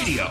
Radio.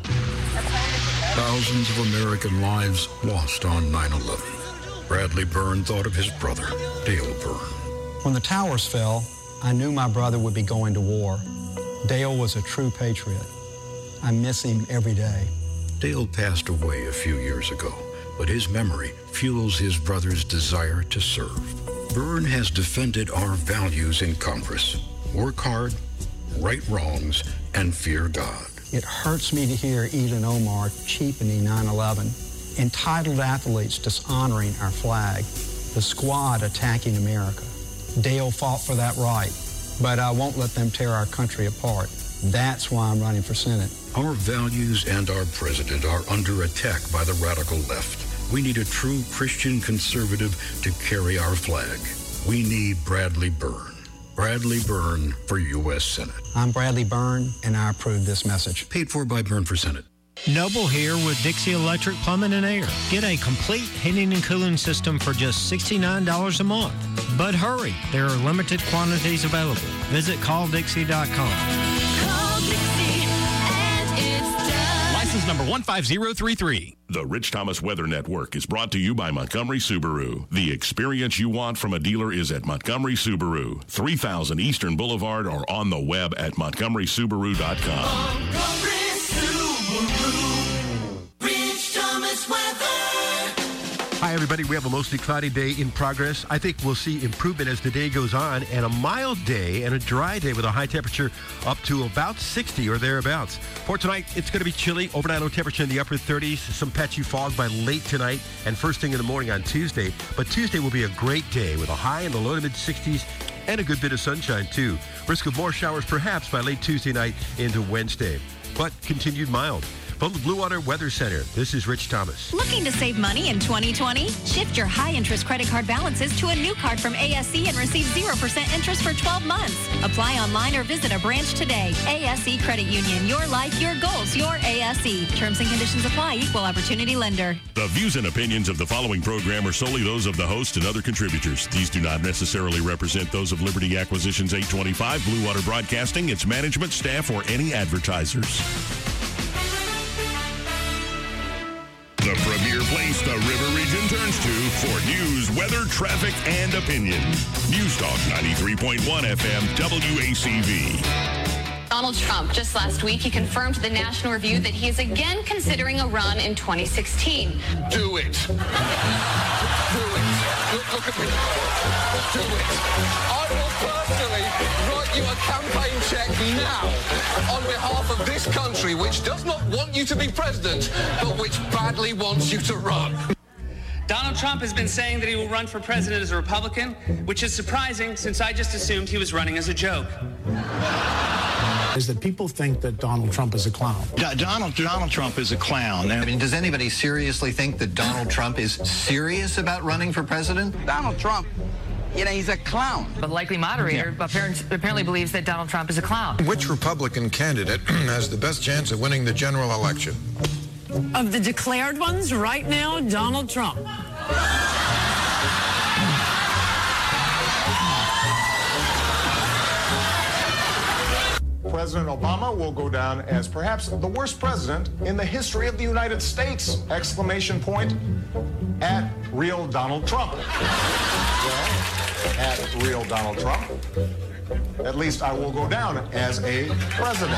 Thousands of American lives lost on 9/11. Bradley Byrne thought of his brother, Dale Byrne. When the towers fell, I knew my brother would be going to war. Dale was a true patriot. I miss him every day. Dale passed away a few years ago, but his memory fuels his brother's desire to serve. Byrne has defended our values in Congress. Work hard, right wrongs, and fear God. It hurts me to hear Ilhan Omar cheapening 9/11, entitled athletes dishonoring our flag, the squad attacking America. Dale fought for that right, but I won't let them tear our country apart. That's why I'm running for Senate. Our values and our president are under attack by the radical left. We need a true Christian conservative to carry our flag. We need Bradley Byrne. Bradley Byrne for U.S. Senate. I'm Bradley Byrne, and I approve this message. Paid for by Byrne for Senate. Noble here with Dixie Electric Plumbing and Air. Get a complete heating and cooling system for just $69 a month. But hurry, there are limited quantities available. Visit calldixie.com. Call Dixie and it's done. License number 15033. The Rich Thomas Weather Network is brought to you by Montgomery Subaru. The experience you want from a dealer is at Montgomery Subaru, 3000 Eastern Boulevard, or on the web at montgomerysubaru.com. Montgomery Subaru. Rich Thomas Weather. Hi, everybody. We have a mostly cloudy day in progress. I think we'll see improvement as the day goes on, and a mild day and a dry day with a high temperature up to about 60 or thereabouts. For tonight, it's going to be chilly. Overnight low temperature in the upper 30s. Some patchy fog by late tonight and first thing in the morning on Tuesday. But Tuesday will be a great day with a high in the low to mid 60s and a good bit of sunshine, too. Risk of more showers perhaps by late Tuesday night into Wednesday. But continued mild. From the Blue Water Weather Center, this is Rich Thomas. Looking to save money in 2020? Shift your high-interest credit card balances to a new card from ASE and receive 0% interest for 12 months. Apply online or visit a branch today. ASE Credit Union. Your life, your goals, your ASE. Terms and conditions apply. Equal opportunity lender. The views and opinions of the following program are solely those of the host and other contributors. These do not necessarily represent those of Liberty Acquisitions 825, Blue Water Broadcasting, its management, staff, or any advertisers. The premier place the River Region turns to for news, weather, traffic, and opinion. News Talk 93.1 FM WACV. Donald Trump, just last week, he confirmed to the National Review that he is again considering a run in 2016. Do it. Do it. Look at me. Do it. I will personally write you a campaign check now on behalf of this country, which does not want you to be president, but which badly wants you to run. Donald Trump has been saying that he will run for president as a Republican, which is surprising since I just assumed he was running as a joke. Is that people think that Donald Trump is a clown. Donald Trump is a clown. I mean, does anybody seriously think that Donald Trump is serious about running for president? Donald Trump, he's a clown. The likely moderator apparently believes that Donald Trump is a clown. Which Republican candidate has the best chance of winning the general election? Of the declared ones right now, Donald Trump. President Obama will go down as perhaps the worst president in the history of the United States! Exclamation point at real Donald Trump. Well, at real Donald Trump, at least I will go down as a president.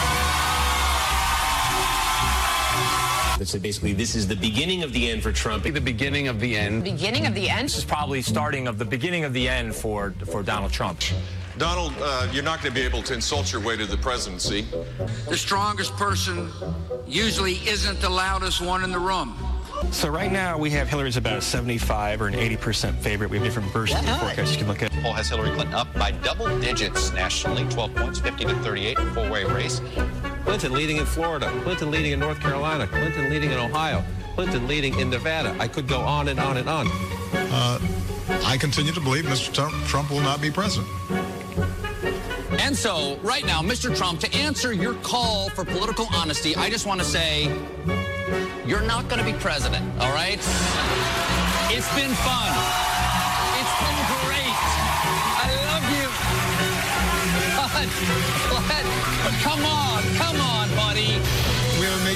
So basically, this is the beginning of the end for Trump. The beginning of the end. Beginning of the end? This is probably starting of the beginning of the end for Donald Trump. Donald, you're not going to be able to insult your way to the presidency. The strongest person usually isn't the loudest one in the room. So right now we have Hillary's about a 75 or an 80% favorite. We have different versions of the forecast you can look at. The poll has Hillary Clinton up by double digits nationally, 12 points, 50-38, a four-way race. Clinton leading in Florida, Clinton leading in North Carolina, Clinton leading in Ohio, Clinton leading in Nevada. I could go on and on and on. I continue to believe Mr. Trump will not be president. And so, right now, Mr. Trump, to answer your call for political honesty, I just want to say, you're not going to be president, all right? It's been fun. It's been great. I love you. But come on, buddy.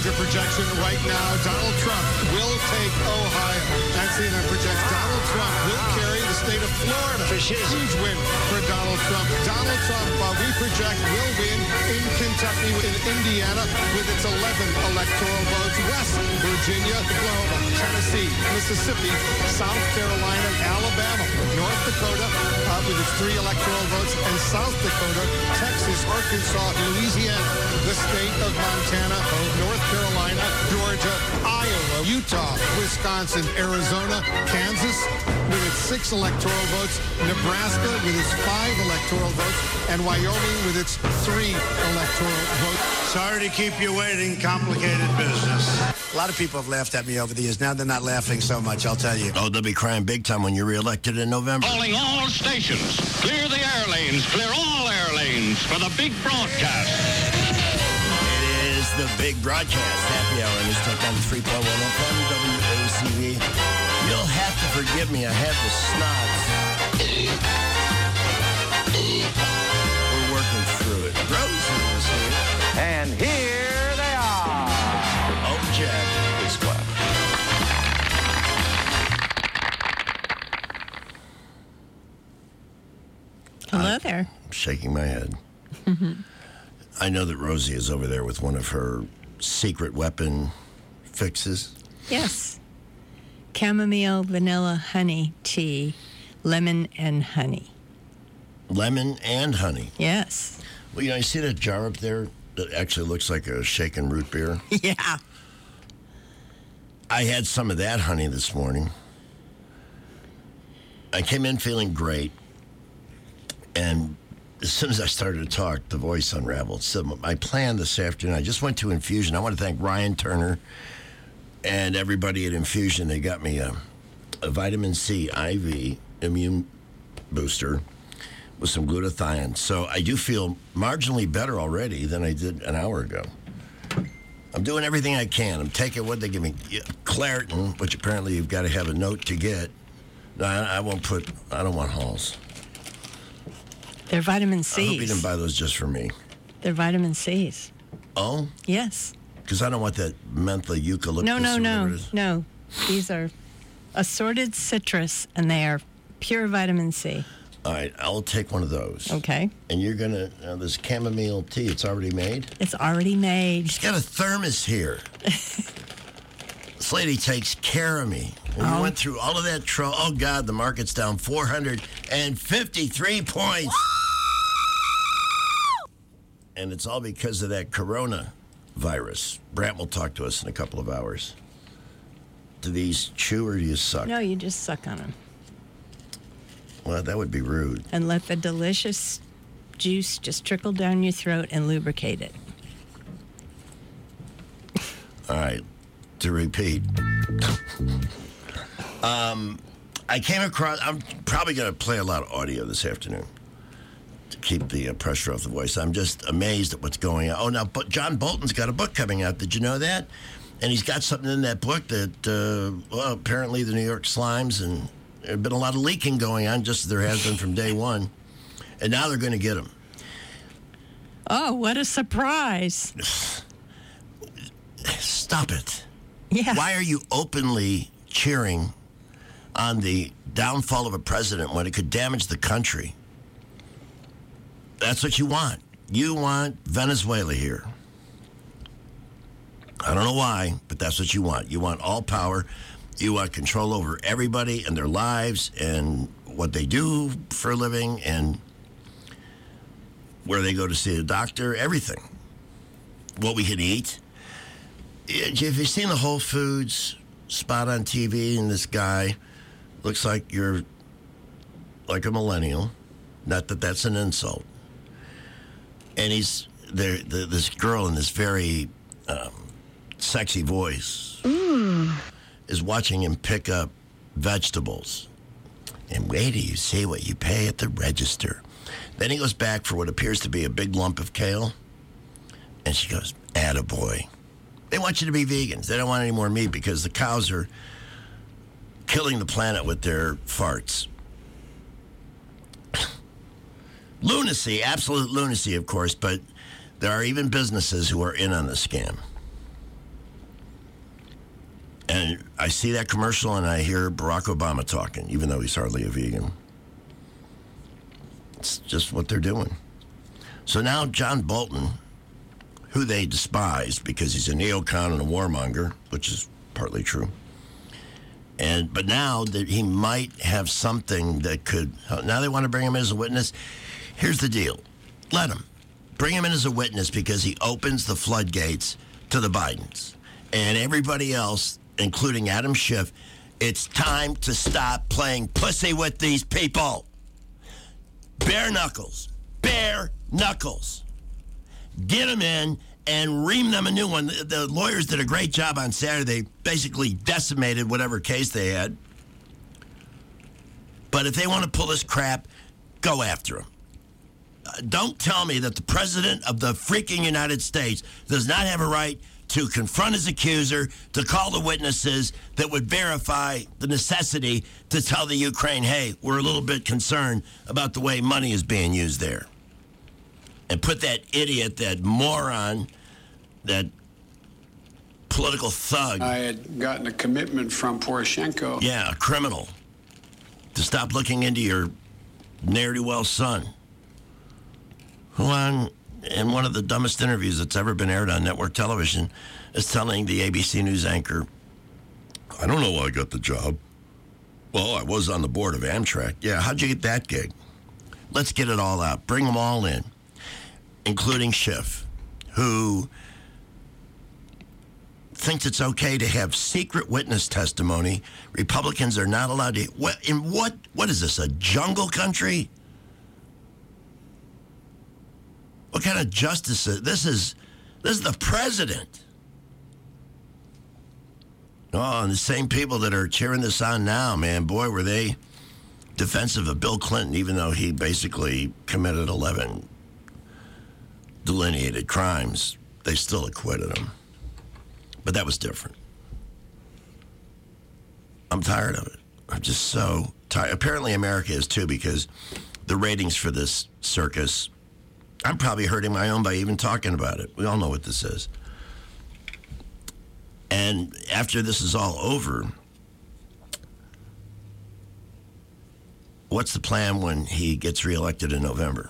a projection right now. Donald Trump will take Ohio. And CNN projects Donald Trump will carry the state of Florida. Huge win for Donald Trump. Donald Trump, we project, will win in Kentucky, in Indiana, with its 11 electoral votes. West Virginia, Oklahoma, Tennessee, Mississippi, South Carolina, Alabama, North Dakota, with its 3 electoral votes, and South Dakota, Texas, Arkansas, Louisiana, the state of Montana, North Carolina, Georgia, Iowa, Utah, Wisconsin, Arizona, Kansas, with its 6 electoral votes, Nebraska with its 5 electoral votes, and Wyoming with its 3 electoral votes. Sorry to keep you waiting. Complicated business. A lot of people have laughed at me over the years. Now they're not laughing so much, I'll tell you. Oh, they'll be crying big time when you're reelected in November. Calling all stations. Clear the air lanes. Clear all air lanes for the big broadcast. It is the big broadcast. Happy hour on this Talk 93.1 FM WACV. You'll have to forgive me. I have the snots. We're working through it. Rose is here. And here they are. Oh, Jack. Please clap. Hello there. I'm shaking my head. I know that Rosie is over there with one of her secret weapon fixes. Yes. Chamomile, vanilla, honey, tea, lemon, and honey. Lemon and honey? Yes. Well, you see that jar up there that actually looks like a shaken root beer? Yeah. I had some of that honey this morning. I came in feeling great. And as soon as I started to talk, the voice unraveled. So my plan this afternoon, I just went to Infusion. I want to thank Ryan Turner and everybody at Infusion. They got me a vitamin C IV immune booster with some glutathione. So I do feel marginally better already than I did an hour ago. I'm doing everything I can. I'm taking what they give me, Claritin, which apparently you've got to have a note to get. No, I don't want Halls. They're vitamin C's. I hope you didn't buy those just for me. They're vitamin C's. Oh? Yes. Because I don't want that mentha eucalyptus. No. These are assorted citrus, and they are pure vitamin C. All right, I'll take one of those. Okay. And you're going to, this chamomile tea, it's already made? It's already made. She's got a thermos here. This lady takes care of me. And we went through all of that trouble. Oh, God, the market's down 453 points. And it's all because of that coronavirus. Brant will talk to us in a couple of hours. Do these chew or do you suck? No, you just suck on them. Well, that would be rude. And let the delicious juice just trickle down your throat and lubricate it. All right. To repeat. I came across, I'm probably going to play a lot of audio this afternoon to keep the pressure off the voice. I'm just amazed at what's going on. Oh, now, John Bolton's got a book coming out. Did you know that? And he's got something in that book that, apparently the New York Slimes, and there's been a lot of leaking going on, just as there has been from day one. And now they're going to get him. Oh, what a surprise. Stop it. Yeah. Why are you openly cheering on the downfall of a president when it could damage the country? That's what you want. You want Venezuela here. I don't know why, but that's what you want. You want all power. You want control over everybody and their lives and what they do for a living and where they go to see a doctor, everything. What we can eat. Have you seen the Whole Foods spot on TV, and this guy looks like you're like a millennial? Not that that's an insult. And he's there. This girl in this very sexy voice is watching him pick up vegetables. And wait till you see what you pay at the register. Then he goes back for what appears to be a big lump of kale, and she goes, "Attaboy." They want you to be vegans. They don't want any more meat because the cows are killing the planet with their farts. Lunacy, absolute lunacy, of course, but there are even businesses who are in on the scam. And I see that commercial and I hear Barack Obama talking, even though he's hardly a vegan. It's just what they're doing. So now John Bolton, who they despise because he's a neocon and a warmonger, which is partly true. But now that he might have something that could... Now they want to bring him in as a witness. Here's the deal. Let him. Bring him in as a witness because he opens the floodgates to the Bidens. And everybody else, including Adam Schiff, it's time to stop playing pussy with these people. Bare knuckles. Bare knuckles. Get them in and ream them a new one. The lawyers did a great job on Saturday. They basically decimated whatever case they had. But if they want to pull this crap, go after them. Don't tell me that the president of the freaking United States does not have a right to confront his accuser, to call the witnesses that would verify the necessity to tell the Ukraine, hey, we're a little bit concerned about the way money is being used there. And put that idiot, that moron, that political thug. I had gotten a commitment from Poroshenko. Yeah, a criminal. To stop looking into your ne'er-do-well son. Who in one of the dumbest interviews that's ever been aired on network television, is telling the ABC News anchor, I don't know why I got the job. Well, I was on the board of Amtrak. Yeah, how'd you get that gig? Let's get it all out. Bring them all in, including Schiff, who thinks it's okay to have secret witness testimony. Republicans are not allowed to. What is this, a jungle country? What kind of justice is this? This is the president. Oh, and the same people that are cheering this on now, man, boy, were they defensive of Bill Clinton, even though he basically committed 11 delineated crimes. They still acquitted him. But that was different. I'm tired of it. I'm just so tired. Apparently America is too, because the ratings for this circus, I'm probably hurting my own by even talking about it. We all know what this is. And after this is all over, what's the plan when he gets reelected in November?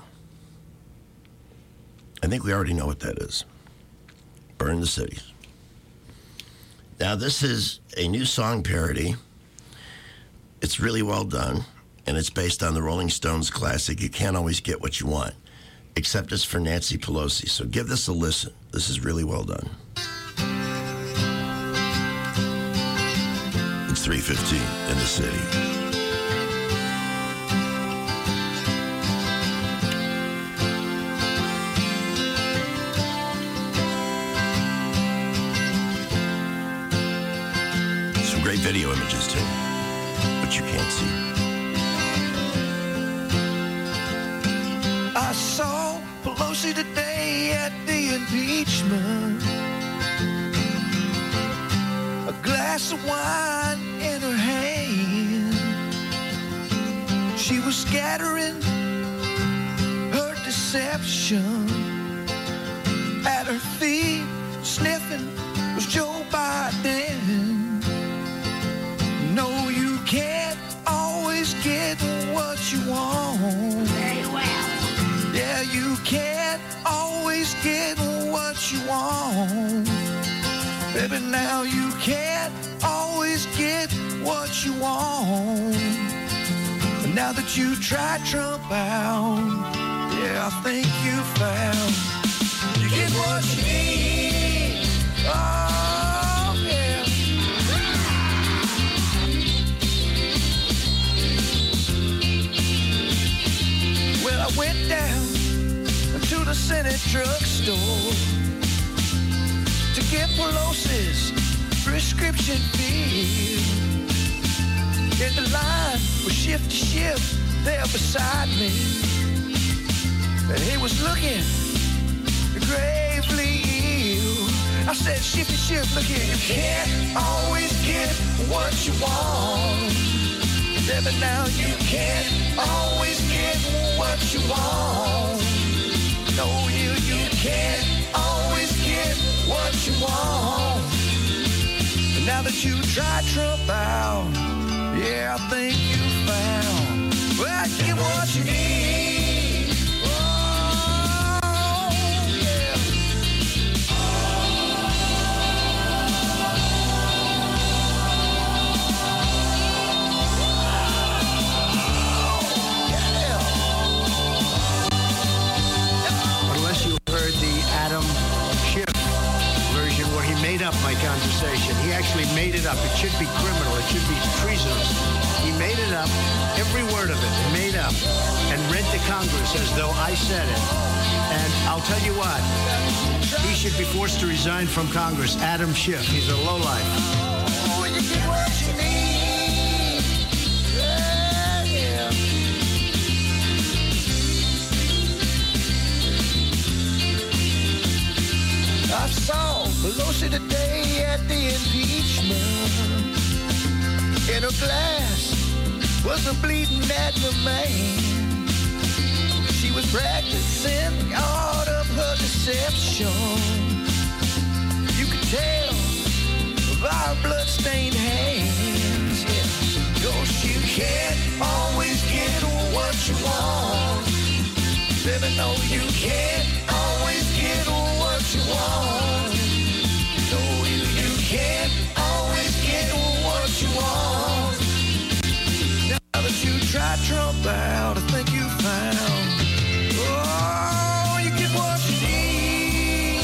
I think we already know what that is. Burn the cities. Now, this is a new song parody. It's really well done, and it's based on the Rolling Stones classic, You Can't Always Get What You Want, except it's for Nancy Pelosi. So give this a listen. This is really well done. It's 3:15 in the city. Some great video images, too, but you can't see. I saw Pelosi today at the impeachment. A glass of wine in her hand. She was scattering her deception. At her feet, sniffing, was Joe Biden. No, you can't always get what you want. Very well. Yeah, you can't always get what you want. Baby, now you can't always get what you want. But now that you tried Trump out, yeah, I think you found you get what you need. Oh, yeah. Well, I went down to the Senate drugstore to get Pelosi's prescription filled. And the line was shift to shift there beside me. And he was looking gravely ill. I said, shift to shift, look here. You can't always get what you want. Yeah, but now you can't always get what you want. No, you can't always get what you want. But now that that you tried Trump out, yeah, I think you found, well, get what you need. Oh, yeah. Unless you heard the Adam Schiff version where he made up my conversation. He actually made it up. It should be criminal. It should be treasonous. He made it up, every word of it, made up, and read to Congress as though I said it. And I'll tell you what, he should be forced to resign from Congress. Adam Schiff, he's a lowlife. Oh, you get what you need. Yeah, yeah. I saw Pelosi today at the impeachment. In her glass was a bleeding at the man. She was practicing the art of her deception. You could tell by her blood-stained hands. Yeah. 'Cause you can't always get what you want. Baby, no, you can't always get what you want. No, you can't always get what you want. Now that you tried Trump out, I think you found, oh, you get what you need.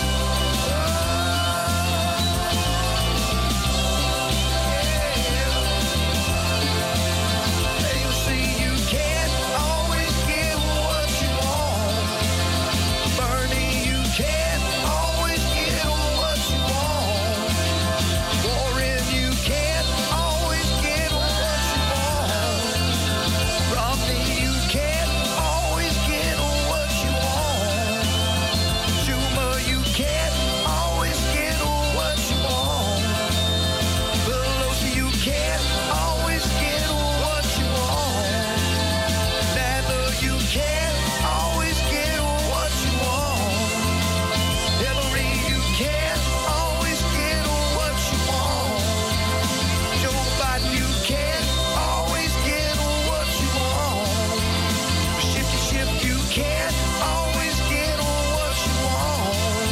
Hey, you see, you can't always get what you want. Bernie, you can't always get what you want. Warren, you can't always get what you want. Romney, you can't always get what you want. Schumer, you can't always get what you want. Pelosi, you can't always get what you want. Neither you can't always get what you want. Hillary, you can't always get what you want. Joe Biden, you can't always get what you want. Shifty Schiff, you can't always get what you want.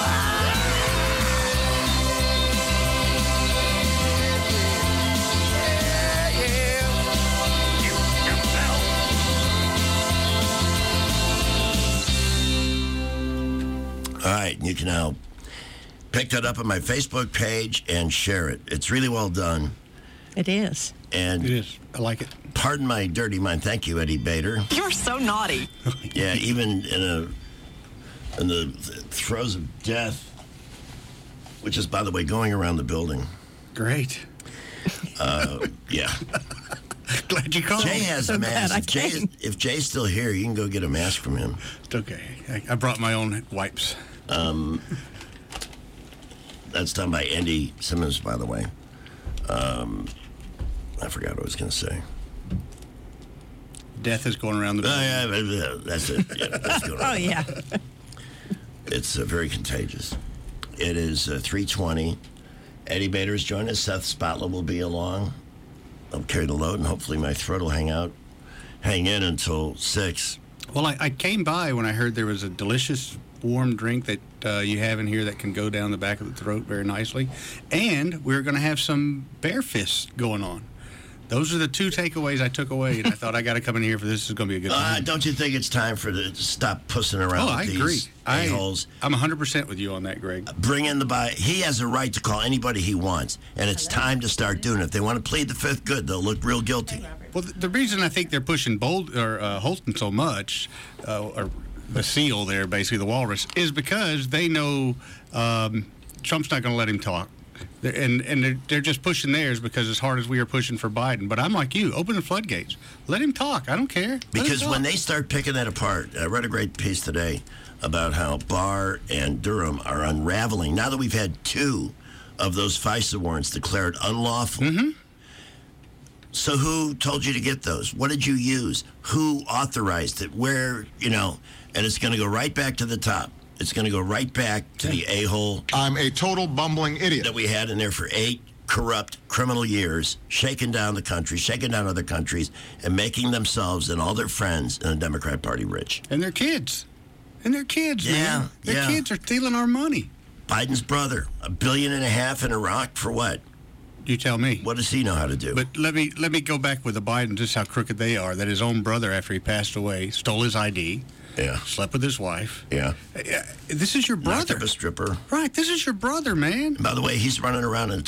Yeah, yeah. You come out. All right, you can now pick that up on my Facebook page and share it. It's really well done. It is. And It is. I like it. pardon my dirty mind. Thank you, Eddie Bader. You're so naughty. Yeah, even in the throes of death, which is, by the way, going around the building. Great. Yeah. Glad you called. Jay has So a glad mask. I came. If Jay's still here, you can go get a mask from him. It's okay. I brought my own wipes. That's done by Andy Simmons, by the way. I forgot what I was going to say. Death is going around the building. Yeah, that's it. Yeah, that's going on. Oh, yeah. It's very contagious. It is 3:20. Eddie Bader's joined us. Seth Spotler will be along. I'll carry the load, and hopefully my throat will hang in until 6. Well, I came by when I heard there was a delicious warm drink that you have in here that can go down the back of the throat very nicely. And we're going to have some bear fists going on. Those are the two takeaways I took away, and I thought I got to come in here for this. This is going to be a good time. Don't you think it's time to stop pussing around with I these agree. a-holes? I'm 100% with you on that, Greg. Bring in the buy. He has a right to call anybody he wants, and it's time to start doing it. If they want to plead the fifth, good. They'll look real guilty. Well, the reason I think they're pushing Holton so much, or the seal there, basically the walrus, is because they know Trump's not going to let him talk. And they're just pushing theirs because as hard as we are pushing for Biden. But I'm like you, open the floodgates. Let him talk. I don't care. Because when they start picking that apart, I read a great piece today about how Barr and Durham are unraveling. Now that we've had 2 of those FISA warrants declared unlawful. Mm-hmm. So who told you to get those? What did you use? Who authorized it? Where, and it's going to go right back to the top. It's going to go right back to the a-hole. I'm a total bumbling idiot. That we had in there for 8 corrupt criminal years, shaking down the country, shaking down other countries, and making themselves and all their friends in the Democrat Party rich. And their kids. Yeah, man. Their kids are stealing our money. Biden's brother, $1.5 billion in Iraq for what? You tell me. What does he know how to do? But let me go back with the Biden, just how crooked they are. That his own brother, after he passed away, stole his ID. Yeah. Slept with his wife. Yeah. This is your brother. Knocked up a stripper. Right. This is your brother, man. And by the way, he's running around in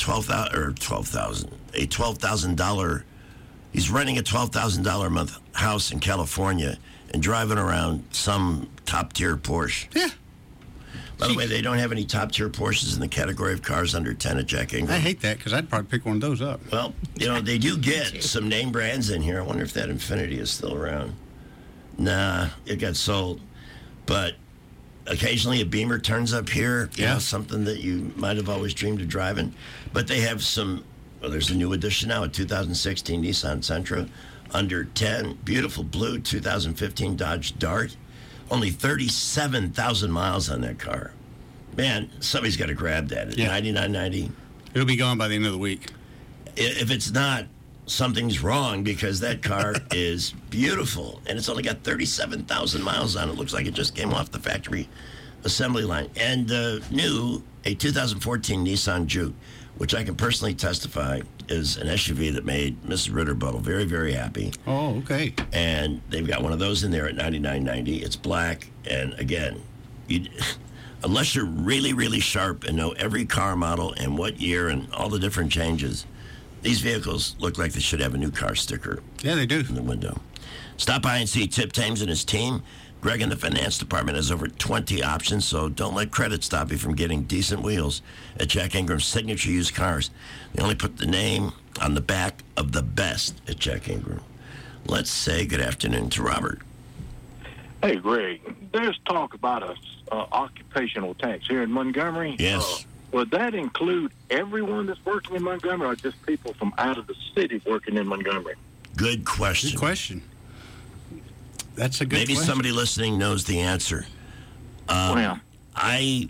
$12,000. He's renting a $12,000 a month house in California and driving around some top tier Porsche. Yeah. By the way, they don't have any top tier Porsches in the category of cars under 10 at Jack Ingram. I hate that because I'd probably pick one of those up. Well, they do get some name brands in here. I wonder if that Infiniti is still around. Nah, it got sold. But occasionally a Beamer turns up here. Something that you might have always dreamed of driving. But they have some, there's a new edition now, a 2016 Nissan Sentra. Under 10, beautiful blue 2015 Dodge Dart. Only 37,000 miles on that car. Man, somebody's got to grab that. At $99.90. It'll be gone by the end of the week. If it's not, something's wrong because that car is beautiful. And it's only got 37,000 miles on it. Looks like it just came off the factory assembly line. And new, a 2014 Nissan Juke, which I can personally testify is an SUV that made Mrs. Ritterbuttle very, very happy. Oh, okay. And they've got one of those in there at $99.90. It's black, and again, unless you're really, really sharp and know every car model and what year and all the different changes, these vehicles look like they should have a new car sticker. Yeah, they do. In the window. Stop by and see Tip Thames and his team. Greg in the finance department has over 20 options, so don't let credit stop you from getting decent wheels at Jack Ingram's signature used cars. They only put the name on the back of the best at Jack Ingram. Let's say good afternoon to Robert. Hey, Greg, there's talk about a occupational tax here in Montgomery. Yes. Would that include everyone that's working in Montgomery or just people from out of the city working in Montgomery? Good question. Good question. That's a good Maybe question. somebody listening knows the answer. Well, I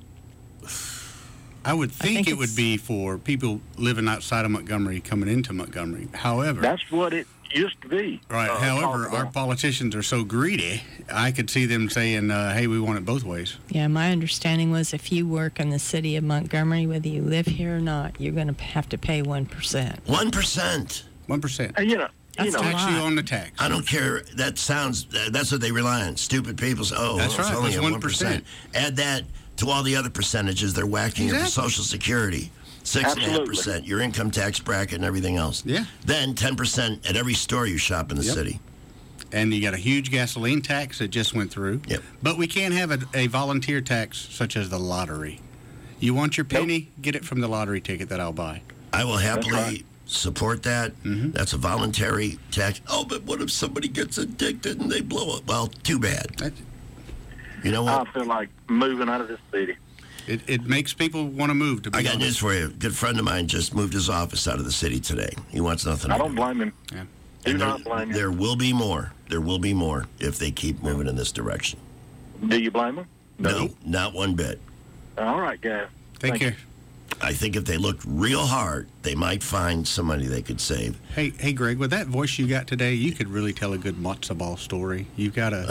would think it would be for people living outside of Montgomery coming into Montgomery. However, that's what it used to be. Right. However, our politicians are so greedy, I could see them saying, hey, we want it both ways. Yeah, my understanding was if you work in the city of Montgomery, whether you live here or not, you're going to have to pay 1%. 1%. 1%. And, That's tax you on the tax. I don't care. That's what they rely on. Stupid people say, That's it's right. only That's at 1%. Add that to all the other percentages they're whacking for Social Security. 6.5%, your income tax bracket and everything else. Yeah. Then 10% at every store you shop in the city. And you got a huge gasoline tax that just went through. Yep. But we can't have a volunteer tax such as the lottery. You want your penny, get it from the lottery ticket that I'll buy. I will happily support that. Mm-hmm. That's a voluntary tax. Oh, but what if somebody gets addicted and they blow up? Well, too bad. You know what? I feel like moving out of this city. It makes people want to move. I got news for you. A good friend of mine just moved his office out of the city today. He wants nothing. I don't blame him. Yeah. Do not blame him. There will be more. There will be more if they keep moving in this direction. Do you blame him? No, not one bit. All right, guys. Take care. I think if they looked real hard, they might find some money they could save. Hey, Greg, with that voice you got today, you could really tell a good matzo ball story. You've got a...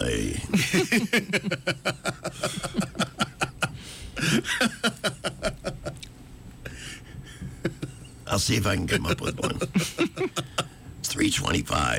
I'll see if I can come up with one. It's 3:25.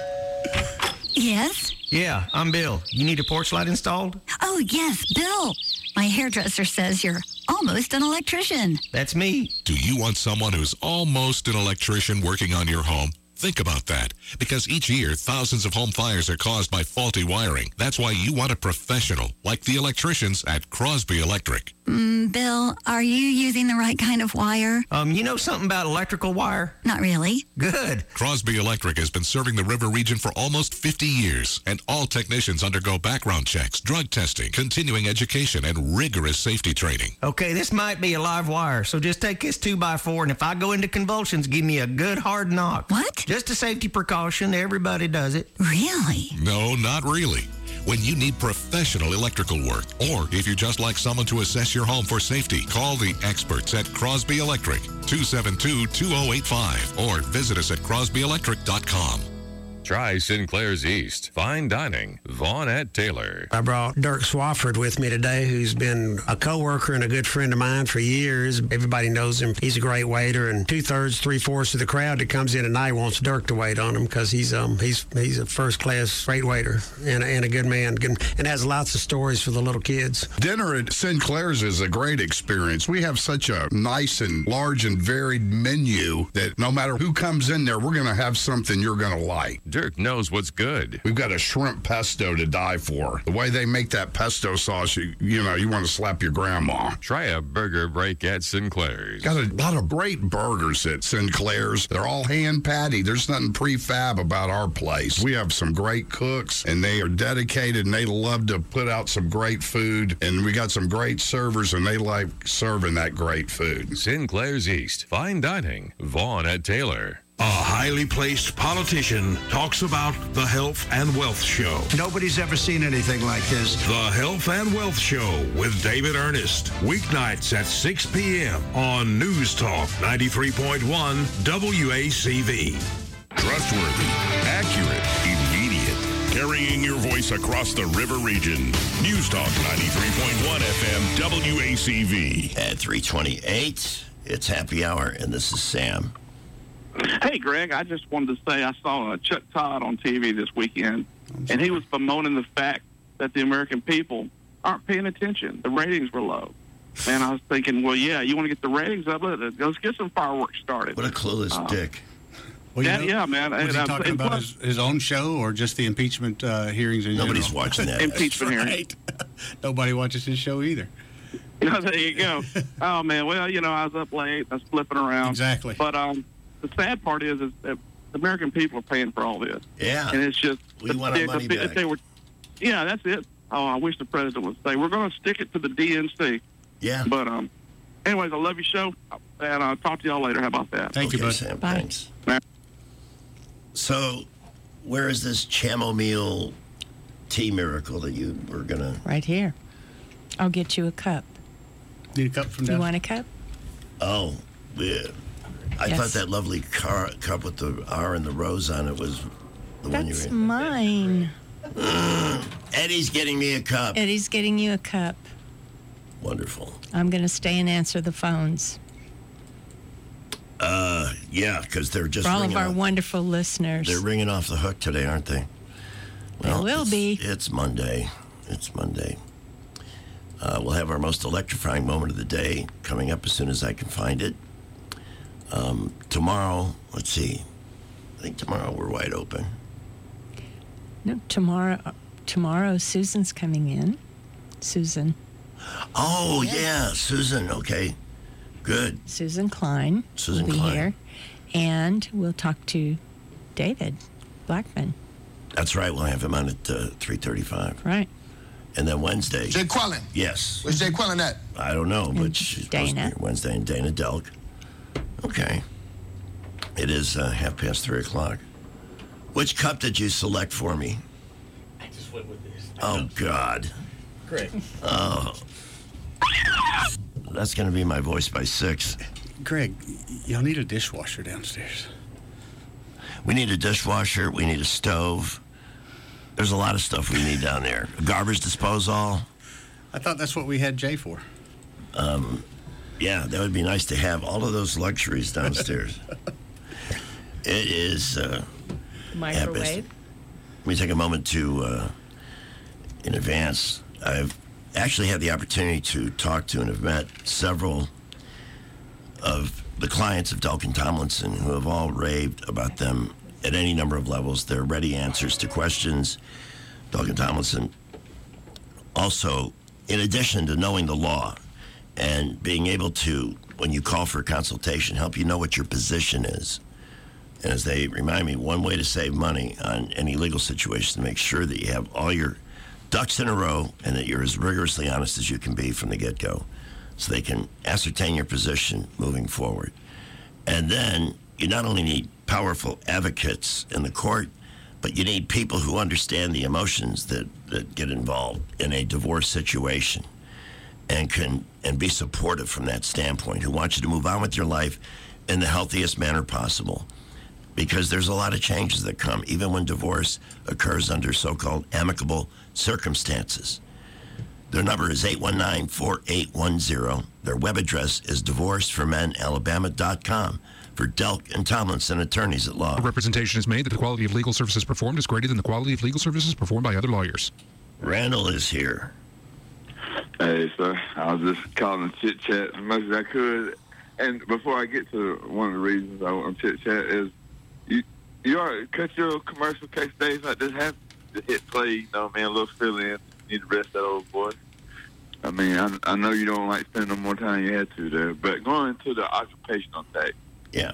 Yes? Yeah, I'm Bill. You need a porch light installed? Oh, yes, Bill. My hairdresser says you're almost an electrician. That's me. Do you want someone who's almost an electrician working on your home? Think about that, because each year, thousands of home fires are caused by faulty wiring. That's why you want a professional, like the electricians at Crosby Electric. Bill, are you using the right kind of wire? You know something about electrical wire? Not really. Good. Crosby Electric has been serving the river region for almost 50 years, and all technicians undergo background checks, drug testing, continuing education, and rigorous safety training. Okay, this might be a live wire, so just take this 2x4, and if I go into convulsions, give me a good hard knock. What? Just a safety precaution. Everybody does it. Really? No, not really. when you need professional electrical work. Or if you just like someone to assess your home for safety, call the experts at Crosby Electric, 272-2085, or visit us at crosbyelectric.com. Try Sinclair's East. Fine dining. Vaughn at Taylor. I brought Dirk Swafford with me today, who's been a coworker and a good friend of mine for years. Everybody knows him. He's a great waiter, and 2/3, 3/4 of the crowd that comes in at night wants Dirk to wait on him because he's a first-class great waiter and a good man, and has lots of stories for the little kids. Dinner at Sinclair's is a great experience. We have such a nice and large and varied menu that no matter who comes in there, we're going to have something you're going to like. Dirk knows what's good. We've got a shrimp pesto to die for. The way they make that pesto sauce, you want to slap your grandma. Try a burger break at Sinclair's. Got a lot of great burgers at Sinclair's. They're all hand patty. There's nothing prefab about our place. We have some great cooks, and they are dedicated, and they love to put out some great food. And we got some great servers, and they like serving that great food. Sinclair's East. Fine dining. Vaughn at Taylor. A highly placed politician talks about the Health and Wealth Show. Nobody's ever seen anything like this. The Health and Wealth Show with David Ernest. Weeknights at 6 p.m. on News Talk 93.1 WACV. Trustworthy, accurate, immediate. Carrying your voice across the river region. News Talk 93.1 FM WACV. At 3:28, it's happy hour, and this is Sam. Hey, Greg, I just wanted to say I saw Chuck Todd on TV this weekend, and he was bemoaning the fact that the American people aren't paying attention. The ratings were low. And I was thinking, well, yeah, you want to get the ratings up? Let's get some fireworks started. What a clueless dick. Well, yeah, man. Was he talking about his own show or just the impeachment hearings in Nobody's general? watching that. Impeachment hearings. Right. Nobody watches his show either. There you go. Oh, man. Well, I was up late. I was flipping around. Exactly. But the sad part is that the American people are paying for all this. Yeah. And it's just... We want our money back. Yeah, that's it. Oh, I wish the president would say, we're going to stick it to the DNC. Yeah. But anyways, I love your show, and I'll talk to y'all later. How about that? Thank you, bud. Sam. Bye. Thanks. So, where is this chamomile tea miracle that you were going to... Right here. I'll get you a cup. Need a cup from down? You want a cup? Oh, yeah. I Yes. thought that lovely cup with the R and the rose on it was the one you were That's in. mine. Eddie's getting me a cup. Eddie's getting you a cup. Wonderful. I'm going to stay and answer the phones. Yeah, because they're just For all of ringing our off, wonderful listeners. they're ringing off the hook today, aren't they? They will be. It's Monday. It's Monday. We'll have our most electrifying moment of the day coming up as soon as I can find it. Tomorrow, let's see. I think tomorrow we're wide open. No, tomorrow Susan's coming in. Susan. Oh, yeah, Susan. Okay, good. Susan Klein Susan will be Klein. here. And we'll talk to David Blackman. That's right. We'll have him on at 3:35. Right. And then Wednesday. Jay Quellen. Yes. Where's Jay Quellen at? I don't know, but she's supposed to be Dana. here Wednesday, and Dana Delk. Okay. It is 3:30. Which cup did you select for me? I just went with this. Oh, God. Great. Oh. That's going to be my voice by 6. Greg, you'll need a dishwasher downstairs. We need a dishwasher. We need a stove. There's a lot of stuff we need down there. A garbage disposal. I thought that's what we had Jay for. Yeah, that would be nice to have all of those luxuries downstairs. It is... Microwave. Let me take a moment to, in advance, I've actually had the opportunity to talk to and have met several of the clients of Delkin Tomlinson who have all raved about them at any number of levels. They're ready answers to questions. Delkin Tomlinson also, in addition to knowing the law and being able to, when you call for a consultation, help you know what your position is. And as they remind me, one way to save money on any legal situation is to make sure that you have all your ducks in a row and that you're as rigorously honest as you can be from the get-go so they can ascertain your position moving forward. And then you not only need powerful advocates in the court, But you need people who understand the emotions that get involved in a divorce situation and be supportive from that standpoint, who want you to move on with your life in the healthiest manner possible. Because there's a lot of changes that come, even when divorce occurs under so-called amicable circumstances. Their number is 819-4810. Their web address is divorceformenalabama.com. For Delk and Tomlinson, attorneys at law. Representation is made that the quality of legal services performed is greater than the quality of legal services performed by other lawyers. Randall is here. Hey, sir. I was just calling to chit-chat as much as I could. And before I get to one of the reasons I want to chit-chat is you are cut your commercial case days like this, have to hit play, you know what I mean, a little fill in. You need to rest that old boy. I mean, I know you don't like spending no more time you had to there, but going to the occupational tax. Yeah.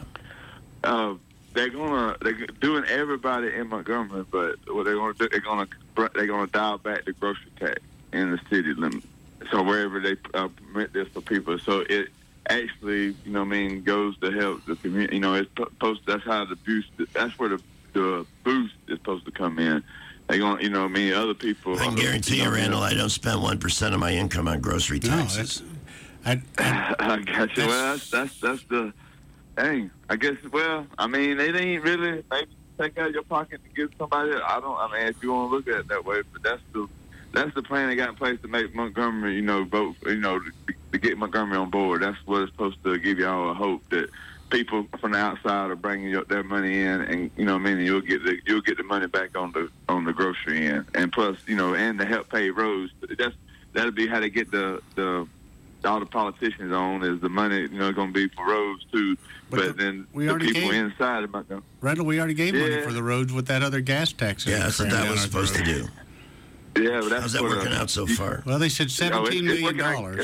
They're doing everybody in Montgomery, but what they're going to do, they're going to dial back the grocery tax in the city limit. So wherever they permit this for people, so it actually, you know what I mean, goes to help the community. You know, it's supposed. That's how the boost. That's where the boost is supposed to come in. They're going, you know what I mean, other people. I can guarantee you, Randall, I don't spend 1% of my income on grocery taxes. I got you. Well, that's the thing. I guess. Well, I mean, it ain't really maybe take out of your pocket to give somebody. I mean, if you want to look at it that way, but that's the plan they got in place to make Montgomery, you know, vote. You know, to get Montgomery on board. That's what it's supposed to give y'all a hope that people from the outside are bringing their money in, and you know what I mean. You'll get the money back on the grocery end, and plus, you know, and to help pay roads. That'll be how they get all the politicians on, is the money, you know, going to be for roads too. But then the people inside about them. Randall, we already gave money for the roads with that other gas tax. Yeah, that's what that was supposed to do. Yeah, but that's how's that working out so far? Well, they said $17 million.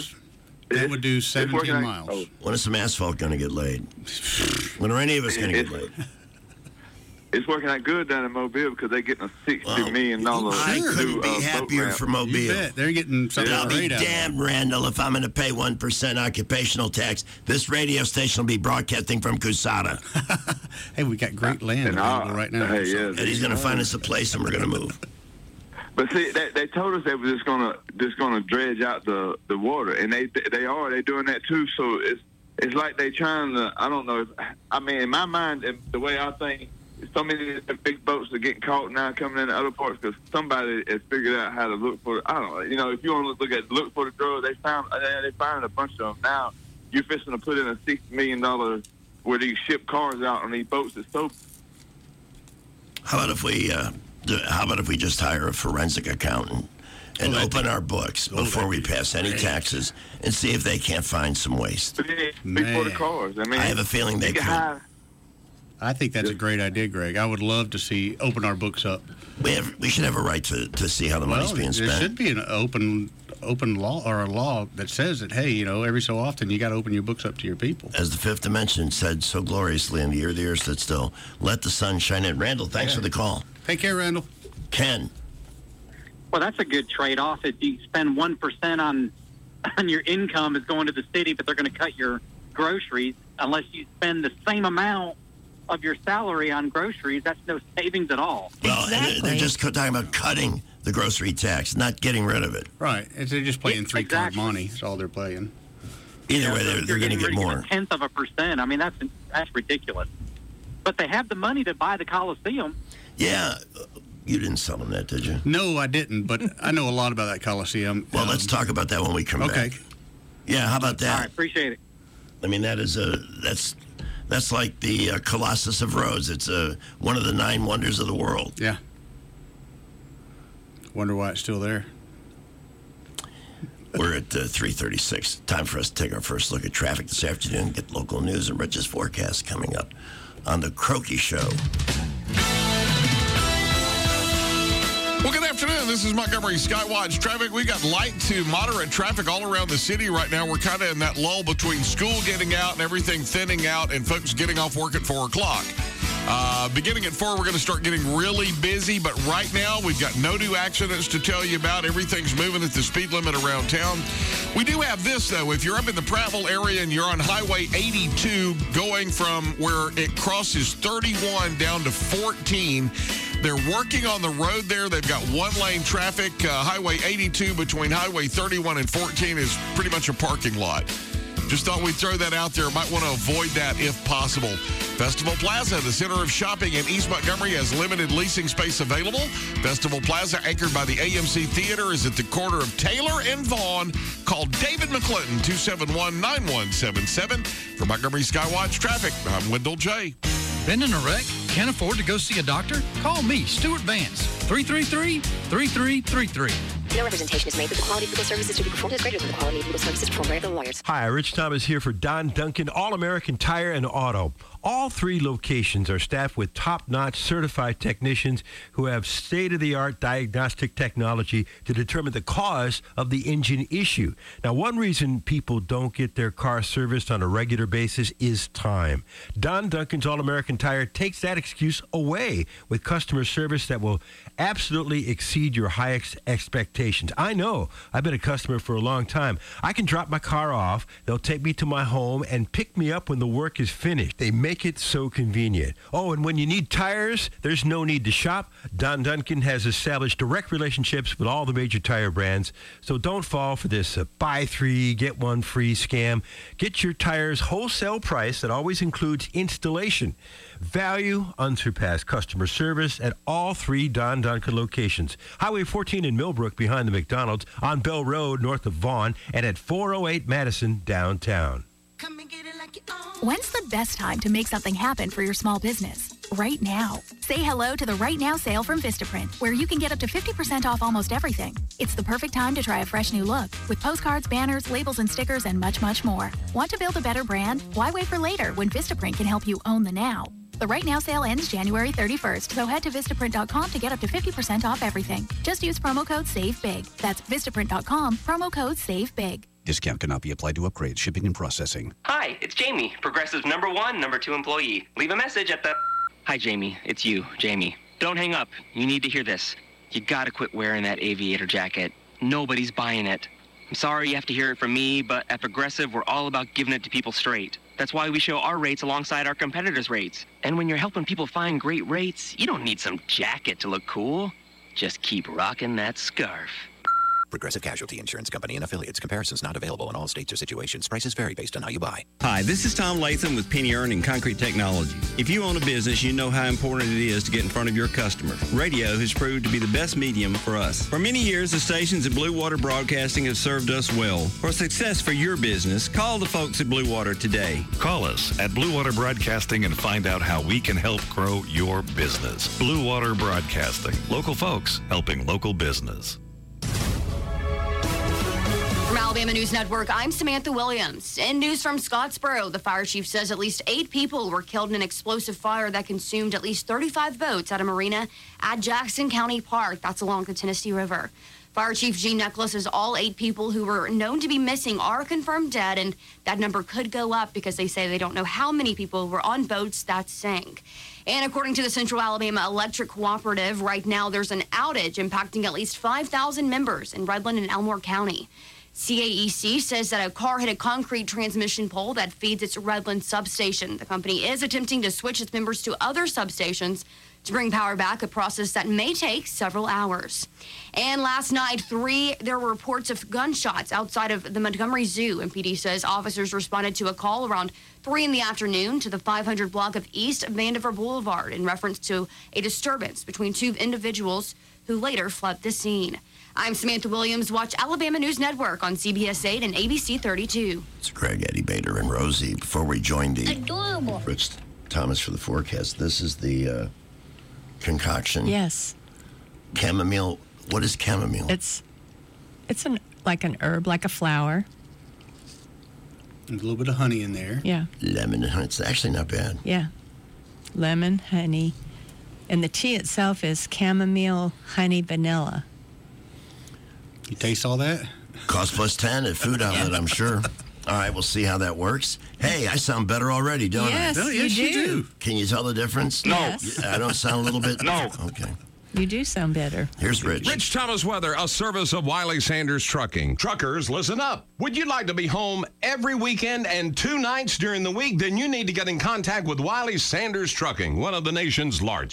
That would do 17 miles. When is some asphalt going to get laid? When are any of us going to get laid? It's working out good down in Mobile because they're getting a $60 million. I couldn't be happier for Mobile. You bet. They're getting something I'll be great out. damned, Randall, if I'm going to pay 1% occupational tax. This radio station will be broadcasting from Cusada. Hey, we got great land available right now. Hey, yeah, and he's going to find us a place, and we're going to move. But see, they told us they were just gonna dredge out the water, and they're doing that too. So it's like they trying to. I don't know. I mean, in my mind, and the way I think, so many of the big boats are getting caught now coming into other parts because somebody has figured out how to look for. I don't know. You know, if you want to look for the drugs, they found a bunch of them. Now you're fixing to put in a $60 million where these ship cars out on these boats. It's so. How about if we just hire a forensic accountant and open our books before we pass any taxes and see if they can't find some waste? Before the cars. I mean, I have a feeling they could. I think that's a great idea, Greg. I would love to open our books up. We should have a right to see how the money's being spent. There should be an open law or a law that says that, hey, you know, every so often you got to open your books up to your people. As the Fifth Dimension said so gloriously in the year stood still, let the sun shine in. Randall, thanks for the call. Take care, Randall. Ken. Well, that's a good trade-off. If you spend 1% on your income is going to the city, but they're going to cut your groceries. Unless you spend the same amount of your salary on groceries, that's no savings at all. Well, they're just talking about cutting the grocery tax, not getting rid of it. Right. They're just playing three-card money. That's all they're playing. Either way, they're going to get more. 0.1%. I mean, that's ridiculous. But they have the money to buy the Coliseum. Yeah. You didn't sell them that, did you? No, I didn't, but I know a lot about that Coliseum. Well, let's talk about that when we come back. Okay. Yeah, how about that? All right, appreciate it. I mean, that's like the Colossus of Rhodes. It's one of the 9 wonders of the world. Yeah. Wonder why it's still there. We're at 3:36. Time for us to take our first look at traffic this afternoon, get local news and Rich's forecast coming up on the Croaky Show. Well, good afternoon. This is Montgomery Skywatch traffic. We got light to moderate traffic all around the city right now. We're kind of in that lull between school getting out and everything thinning out and folks getting off work at 4 o'clock. Beginning at 4, we're going to start getting really busy, but right now we've got no new accidents to tell you about. Everything's moving at the speed limit around town. We do have this, though. If you're up in the Prattville area and you're on Highway 82 going from where it crosses 31 down to 14, They're working on the road there. They've got one-lane traffic. Highway 82 between Highway 31 and 14 is pretty much a parking lot. Just thought we'd throw that out there. Might want to avoid that if possible. Festival Plaza, the center of shopping in East Montgomery, has limited leasing space available. Festival Plaza, anchored by the AMC Theater, is at the corner of Taylor and Vaughn. Call David McClinton, 271-9177. For Montgomery Skywatch Traffic, I'm Wendell J. Been in a wreck? Can't afford to go see a doctor? Call me, Stuart Vance, 333-3333. No representation is made, but the quality of legal services to be performed is greater than the quality of legal services performed by other lawyers. Hi, Rich Thomas here for Don Duncan, All-American Tire and Auto. All 3 locations are staffed with top-notch certified technicians who have state-of-the-art diagnostic technology to determine the cause of the engine issue. Now, one reason people don't get their car serviced on a regular basis is time. Don Duncan's All-American Tire takes that excuse away with customer service that will absolutely exceed your highest expectations. I know. I've been a customer for a long time. I can drop my car off. They'll take me to my home and pick me up when the work is finished. They make it so convenient. Oh, and when you need tires, there's no need to shop. Don Duncan has established direct relationships with all the major tire brands, so don't fall for this buy 3, get 1 free scam. Get your tires wholesale price that always includes installation. Value, unsurpassed customer service at all 3 Don Duncan locations. Highway 14 in Millbrook behind the McDonald's, on Bell Road north of Vaughn, and at 408 Madison downtown. When's the best time to make something happen for your small business? Right now. Say hello to the Right Now sale from Vistaprint, where you can get up to 50% off almost everything. It's the perfect time to try a fresh new look with postcards, banners, labels, and stickers, and much, much more. Want to build a better brand? Why wait for later when Vistaprint can help you own the now? The Right Now sale ends January 31st, so head to Vistaprint.com to get up to 50% off everything. Just use promo code SAVEBIG. That's Vistaprint.com, promo code SAVEBIG. Discount cannot be applied to upgrades, shipping, and processing. Hi, it's Jamie, Progressive's #1, #2 employee. Leave a message at the... Hi, Jamie. It's you, Jamie. Don't hang up. You need to hear this. You gotta quit wearing that aviator jacket. Nobody's buying it. I'm sorry you have to hear it from me, but at Progressive, we're all about giving it to people straight. That's why we show our rates alongside our competitors' rates. And when you're helping people find great rates, you don't need some jacket to look cool. Just keep rocking that scarf. Progressive Casualty Insurance Company and affiliates. Comparisons not available in all states or situations. Prices vary based on how you buy. Hi, this is Tom Latham with Penny Earn Concrete Technology. If you own a business, you know how important it is to get in front of your customers. Radio has proved to be the best medium for us. For many years, the stations at Blue Water Broadcasting have served us well. For success for your business, call the folks at Blue Water today. Call us at Blue Water Broadcasting and find out how we can help grow your business. Blue Water Broadcasting. Local folks helping local business. From Alabama News Network, I'm Samantha Williams. In news from Scottsboro, the fire chief says at least 8 people were killed in an explosive fire that consumed at least 35 boats at a marina at Jackson County Park. That's along the Tennessee River. Fire Chief Gene Nicholas says all 8 people who were known to be missing are confirmed dead, and that number could go up because they say they don't know how many people were on boats that sank. And according to the Central Alabama Electric Cooperative, right now there's an outage impacting at least 5,000 members in Redland and Elmore County. CAEC says that a car hit a concrete transmission pole that feeds its Redland substation. The company is attempting to switch its members to other substations to bring power back, a process that may take several hours. And last night, there were reports of gunshots outside of the Montgomery Zoo. MPD says officers responded to a call around 3 in the afternoon to the 500 block of East Vandiver Boulevard in reference to a disturbance between 2 individuals who later fled the scene. I'm Samantha Williams. Watch Alabama News Network on CBS 8 and ABC 32. It's Greg, Eddie Bader, and Rosie. Before we join the Adorable. Rich Thomas for the forecast, this is the concoction. Yes. Chamomile. What is chamomile? It's like an herb, like a flower. There's a little bit of honey in there. Yeah. Lemon and honey. It's actually not bad. Yeah. Lemon, honey. And the tea itself is chamomile, honey, vanilla. You taste all that? Cost plus 10 at Food Outlet, I'm sure. All right, we'll see how that works. Hey, I sound better already, don't I? Yes, you do. Can you tell the difference? No. Yes. I don't sound a little bit? No. Okay. You do sound better. Here's Rich. Rich Thomas Weather, a service of Wiley Sanders Trucking. Truckers, listen up. Would you like to be home every weekend and 2 nights during the week? Then you need to get in contact with Wiley Sanders Trucking, one of the nation's largest.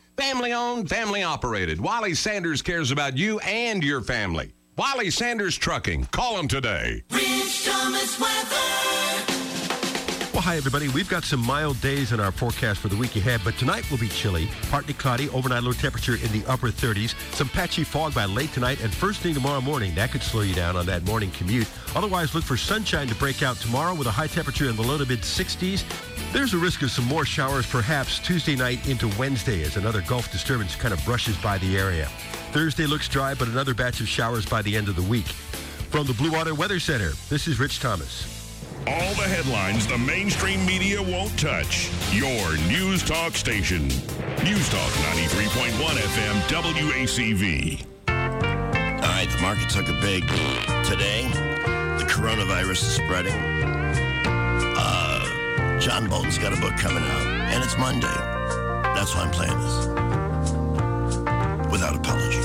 Family owned, family operated. Wiley Sanders cares about you and your family. Wiley Sanders Trucking. Call them today. Rich Thomas weather. Well, hi, everybody. We've got some mild days in our forecast for the week ahead, but tonight will be chilly, partly cloudy, overnight low temperature in the upper 30s, some patchy fog by late tonight, and first thing tomorrow morning. That could slow you down on that morning commute. Otherwise, look for sunshine to break out tomorrow with a high temperature in the low to mid-60s. There's a risk of some more showers perhaps Tuesday night into Wednesday as another Gulf disturbance kind of brushes by the area. Thursday looks dry, but another batch of showers by the end of the week. From the Blue Water Weather Center, this is Rich Thomas. All the headlines the mainstream media won't touch. Your News Talk station. News Talk 93.1 FM WACV. All right, the market took a big today. The coronavirus is spreading. John Bolton's got a book coming out, and it's Monday. That's why I'm playing this. Without apology.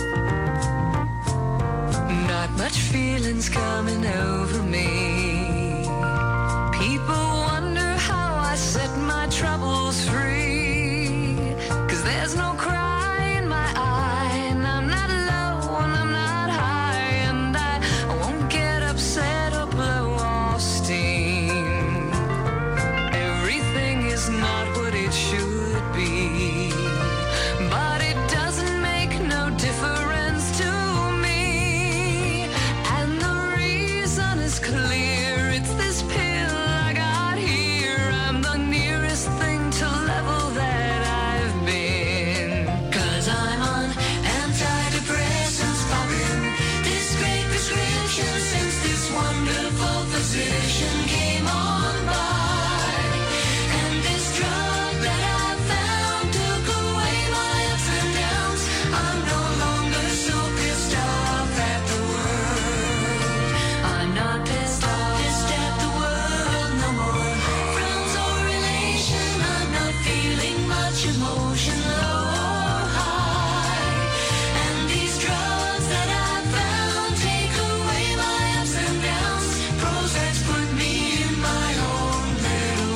Not much feelings coming over me. People wonder how I set my troubles free. 'Cause there's no cry in my eye, and I'm not low and I'm not high, and I won't get upset or blow off steam. Everything is not what it should be, but it doesn't make no difference to me. And the reason is clear, it's this pill I got here. I'm the nearest thing to level that I've been. 'Cause I'm on antidepressants, popping this great prescription since this wonderful physician came on by. And this drug that I found took away my ups and downs. I'm no longer so pissed off at the world. I'm not pissed at the world no more. Friends or relation, I'm not feeling much emotion, low or high. And these drugs that I found take away my ups and downs. Prozac put me in my own little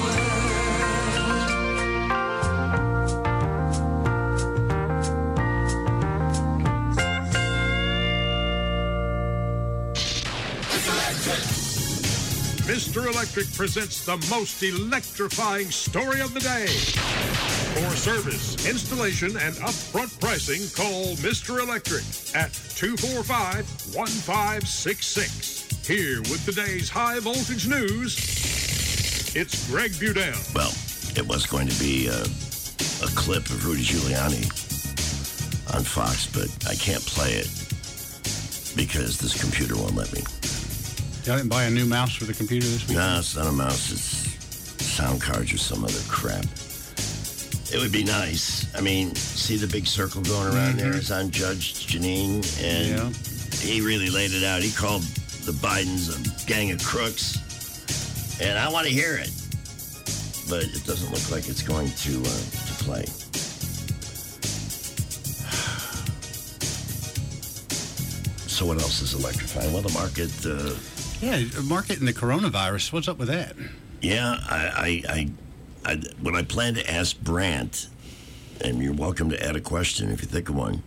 Mr. Electric presents the most electrifying story of the day. For service, installation, and upfront pricing, call Mr. Electric at 245-1566. Here with today's high voltage news, it's Greg Budell. Well, it was going to be a clip of Rudy Giuliani on Fox, but I can't play it because this computer won't let me. Y'all didn't buy a new mouse for the computer this week? No, it's not a mouse. It's sound cards or some other crap. It would be nice. I mean, see the big circle going around there? It's on Judge Janine, and he really laid it out. He called the Bidens a gang of crooks, and I want to hear it. But it doesn't look like it's going to play. So what else is electrifying? Well, the market... market and the coronavirus. What's up with that? Yeah, I when I plan to ask Brant, and you're welcome to add a question if you think of one,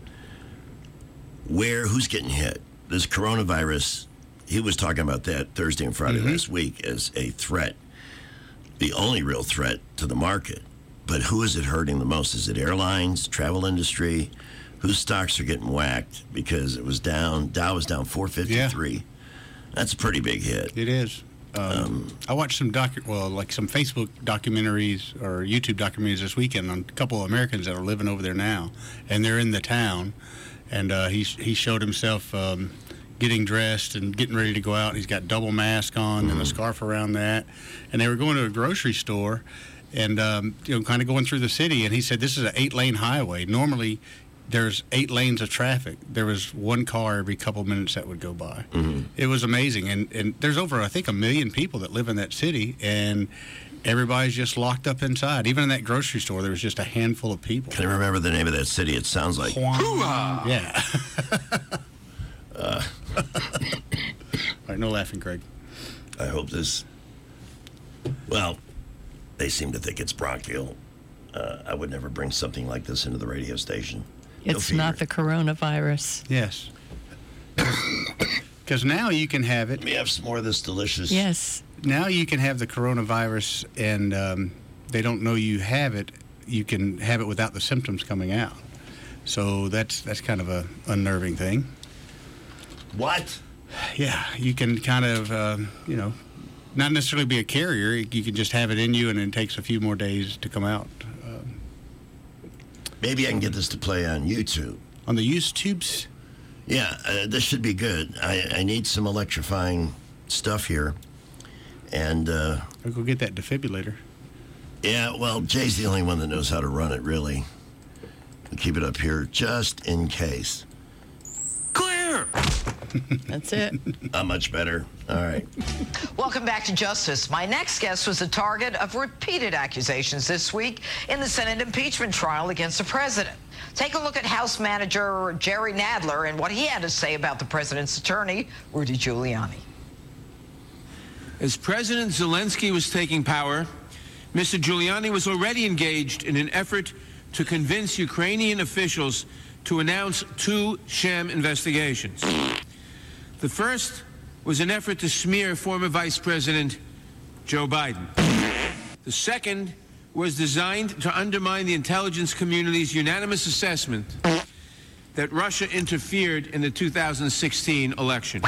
who's getting hit? This coronavirus, he was talking about that Thursday and Friday last week as a threat, the only real threat to the market. But who is it hurting the most? Is it airlines, travel industry? Whose stocks are getting whacked? Because it was down, Dow was down 453. Yeah. That's a pretty big hit. It is. I watched some some Facebook documentaries or YouTube documentaries this weekend on a couple of Americans that are living over there now, and they're in the town, and he showed himself getting dressed and getting ready to go out. He's got double mask on and a scarf around that, and they were going to a grocery store, and kind of going through the city, and he said this is an 8-lane highway. Normally, there's 8 lanes of traffic. There was one car every couple minutes that would go by. It was amazing. And there's over, I think, 1 million people that live in that city, and everybody's just locked up inside. Even in that grocery store, there was just a handful of people. Can I remember the name of that city? It sounds like... Hoo-ah! Yeah. All right, no laughing, Craig. I hope this... Well, they seem to think it's bronchial. I would never bring something like this into the radio station. It's not the coronavirus. Yes. Because now you can have it. Let me have some more of this delicious. Yes. Now you can have the coronavirus and they don't know you have it. You can have it without the symptoms coming out. So that's kind of a unnerving thing. What? Yeah, you can kind of, not necessarily be a carrier. You can just have it in you and it takes a few more days to come out. Maybe I can get this to play on YouTube. On the YouTubes? Yeah, this should be good. I need some electrifying stuff here. And I'll go get that defibrillator. Yeah, well, Jay's the only one that knows how to run it, really. I'll keep it up here just in case. Clear! That's it. Not much better. All right. Welcome back to Justice. My next guest was the target of repeated accusations this week in the Senate impeachment trial against the president. Take a look at House Manager Jerry Nadler and what he had to say about the president's attorney, Rudy Giuliani. As President Zelensky was taking power, Mr. Giuliani was already engaged in an effort to convince Ukrainian officials to announce 2 sham investigations. The first was an effort to smear former Vice President Joe Biden. The second was designed to undermine the intelligence community's unanimous assessment that Russia interfered in the 2016 election.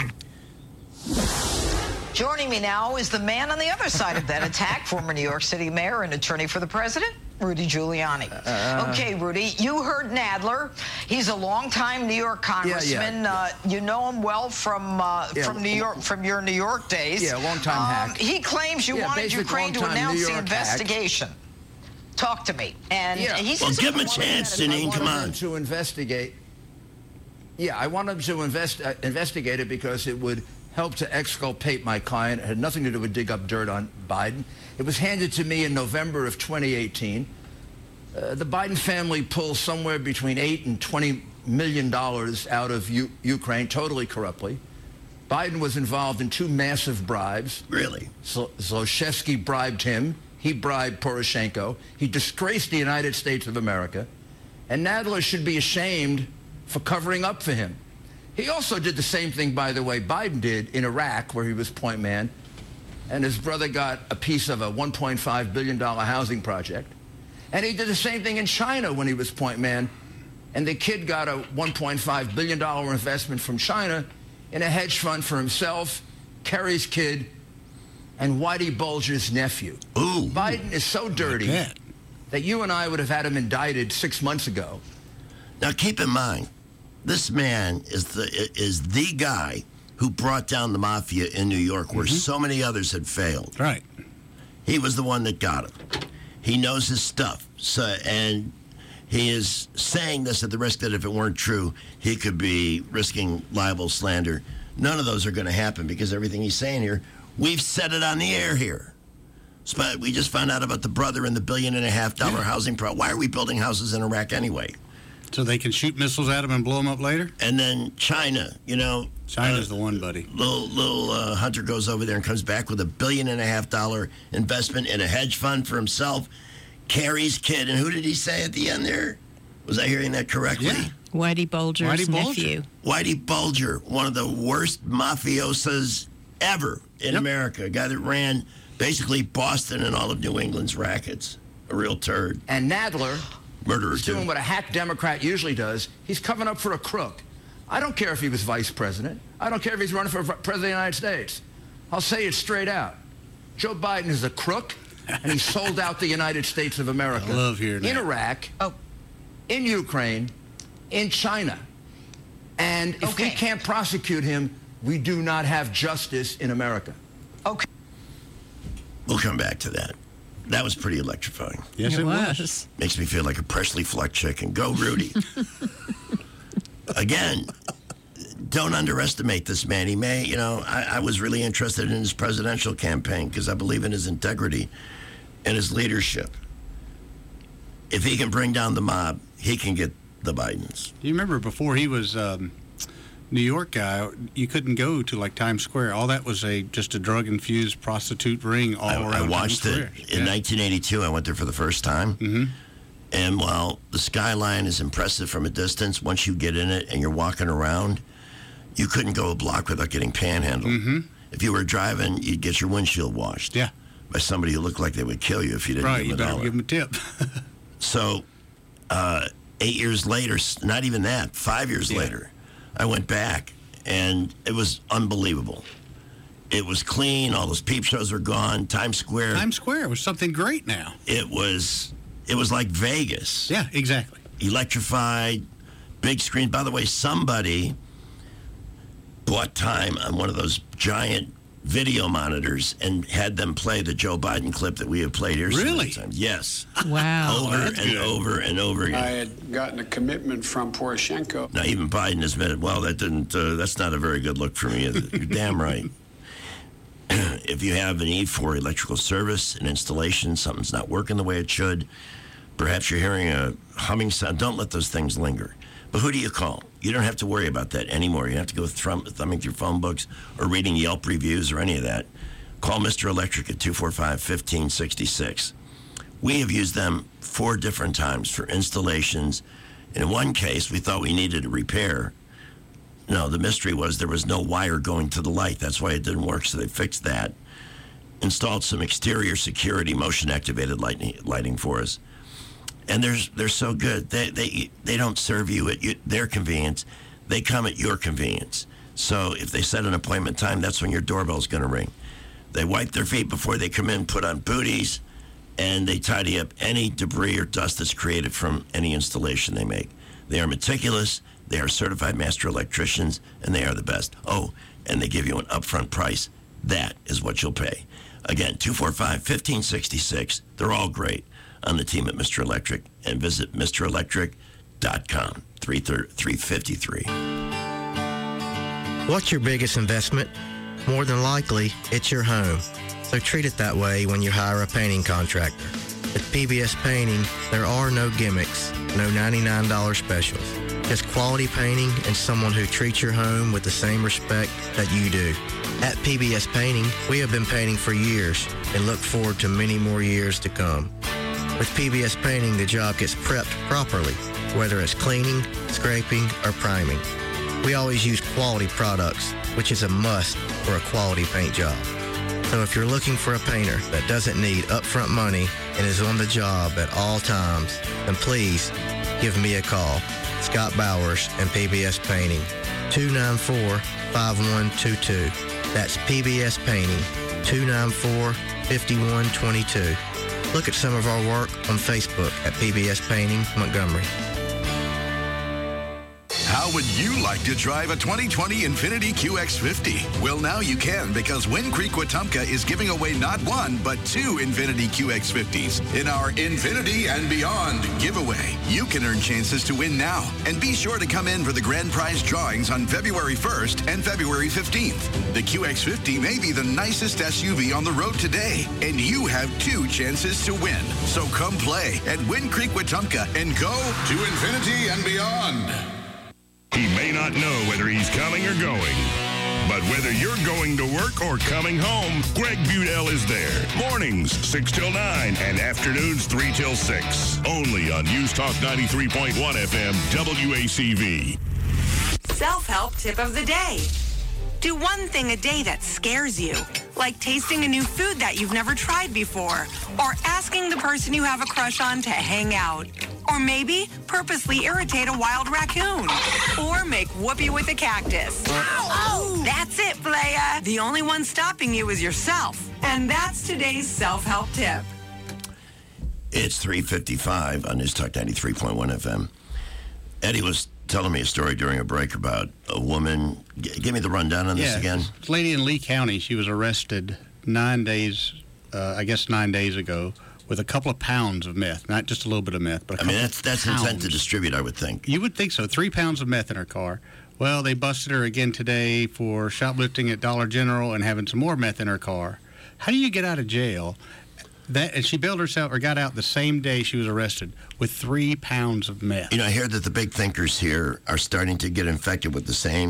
Joining me now is the man on the other side of that attack, former New York City mayor and attorney for the president, Rudy Giuliani. Okay, Rudy, you heard Nadler. He's a longtime New York congressman. You know him well from New York, from your New York days. Yeah, long-time hack. He claims you wanted Ukraine to announce the investigation. Talk to me. And he says, give him a chance, Janine. Come on. To investigate. Yeah, I want him to investigate it because it would help to exculpate my client. It had nothing to do with dig up dirt on Biden. It was handed to me in November of 2018. The Biden family pulls somewhere between $8 and $20 million out of Ukraine, totally corruptly. Biden was involved in 2 massive bribes. Really? Zlochevsky bribed him. He bribed Poroshenko. He disgraced the United States of America. And Nadler should be ashamed for covering up for him. He also did the same thing, by the way, Biden did in Iraq, where he was point man, and his brother got a piece of a $1.5 billion housing project. And he did the same thing in China when he was point man, and the kid got a $1.5 billion investment from China in a hedge fund for himself, Kerry's kid, and Whitey Bulger's nephew. Ooh. Biden is so dirty that you and I would have had him indicted 6 months ago. Now, keep in mind, this man is the guy who brought down the mafia in New York, where so many others had failed. Right. He was the one that got him. He knows his stuff. So, and he is saying this at the risk that if it weren't true, he could be risking libel, slander. None of those are going to happen because everything he's saying here, we've said it on the air here. But we just found out about the brother and the $1.5 billion housing project. Why are we building houses in Iraq anyway? So they can shoot missiles at them and blow them up later? And then China, China's the one, buddy. Little Hunter goes over there and comes back with $1.5 billion investment in a hedge fund for himself. Kerry's kid. And who did he say at the end there? Was I hearing that correctly? Yeah. Whitey Bulger's nephew. Whitey Bulger, one of the worst mafiosos ever in America. A guy that ran basically Boston and all of New England's rackets. A real turd. And Nadler... Murderer, He's doing what a hack Democrat usually does. He's covering up for a crook. I don't care if he was vice president. I don't care if he's running for president of the United States. I'll say it straight out. Joe Biden is a crook, and he sold out the United States of America. I love hearing that. In Iraq, in Ukraine, in China. And if we can't prosecute him, we do not have justice in America. Okay. We'll come back to that. That was pretty electrifying. Yes, it was. Makes me feel like a Presley Fleck chicken. Go, Rudy. Again, don't underestimate this man. He may, I was really interested in his presidential campaign because I believe in his integrity and his leadership. If he can bring down the mob, he can get the Bidens. Do you remember before he was New York guy, you couldn't go to like Times Square. All that was just a drug-infused prostitute ring all around. I watched Times it Square. in 1982. I went there for the first time. Mm-hmm. And while the skyline is impressive from a distance, once you get in it and you're walking around, you couldn't go a block without getting panhandled. Mm-hmm. If you were driving, you'd get your windshield washed. Yeah. By somebody who looked like they would kill you if you didn't give them a dollar. Right, you better give them a tip. So, 8 years later, not even that, 5 years later, I went back, and it was unbelievable. It was clean. All those peep shows were gone. Times Square. Times Square was something great now. It was like Vegas. Yeah, exactly. Electrified, big screen. By the way, somebody bought time on one of those giant video monitors and had them play the Joe Biden clip that we have played here. Really? So many times. Yes. Wow. Over and over and over again. I had gotten a commitment from Poroshenko. Now, even Biden has admitted, well, that's not a very good look for me. You're damn right. If you have a need for electrical service and installation, something's not working the way it should, perhaps you're hearing a humming sound, don't let those things linger. But who do you call? You don't have to worry about that anymore. You don't have to go thumbing through phone books or reading Yelp reviews or any of that. Call Mr. Electric at 245-1566. We have used them 4 different times for installations. In one case, we thought we needed a repair. No, the mystery was there was no wire going to the light. That's why it didn't work, so they fixed that. Installed some exterior security motion-activated lighting for us. And they're so good. They don't serve you at their convenience. They come at your convenience. So if they set an appointment time, that's when your doorbell's going to ring. They wipe their feet before they come in, put on booties, and they tidy up any debris or dust that's created from any installation they make. They are meticulous. They are certified master electricians, and they are the best. Oh, and they give you an upfront price. That is what you'll pay. Again, 245-1566. They're all great on the team at Mr. Electric, and visit MrElectric.com. 353. What's your biggest investment? More than likely, it's your home. So treat it that way when you hire a painting contractor. At PBS Painting, there are no gimmicks, no $99 specials. Just quality painting and someone who treats your home with the same respect that you do. At PBS Painting, we have been painting for years and look forward to many more years to come. With PBS Painting, the job gets prepped properly, whether it's cleaning, scraping, or priming. We always use quality products, which is a must for a quality paint job. So if you're looking for a painter that doesn't need upfront money and is on the job at all times, then please give me a call. Scott Bowers and PBS Painting, 294-5122. That's PBS Painting, 294-5122. Look at some of our work on Facebook at PBS Painting Montgomery. How would you like to drive a 2020 Infiniti QX50? Well, now you can, because Wind Creek Wetumpka is giving away not one, but 2 Infiniti QX50s in our Infinity and Beyond giveaway. You can earn chances to win now, and be sure to come in for the grand prize drawings on February 1st and February 15th. The QX50 may be the nicest SUV on the road today, and you have 2 chances to win. So come play at Wind Creek Wetumpka and go to Infinity and Beyond. He may not know whether he's coming or going, but whether you're going to work or coming home, Greg Budell is there. Mornings, 6 till 9, and afternoons, 3 till 6. Only on News Talk 93.1 FM, WACV. Self-help tip of the day. Do one thing a day that scares you, like tasting a new food that you've never tried before, or asking the person you have a crush on to hang out. Or maybe purposely irritate a wild raccoon. Or make whoopee with a cactus. Oh, that's it, playa. The only one stopping you is yourself. And that's today's self-help tip. It's 3:55 on News Talk 93.1 FM. Eddie was telling me a story during a break about a woman. Give me the rundown on this again. This lady in Lee County, she was arrested 9 days ago, with a couple of pounds of meth, not just a little bit of meth, but that's intent to distribute, I would think. You would think so. 3 pounds of meth in her car. Well, they busted her again today for shoplifting at Dollar General and having some more meth in her car. How do you get out of jail? And she bailed herself or got out the same day she was arrested with 3 pounds of meth. You know, I hear that the big thinkers here are starting to get infected with the same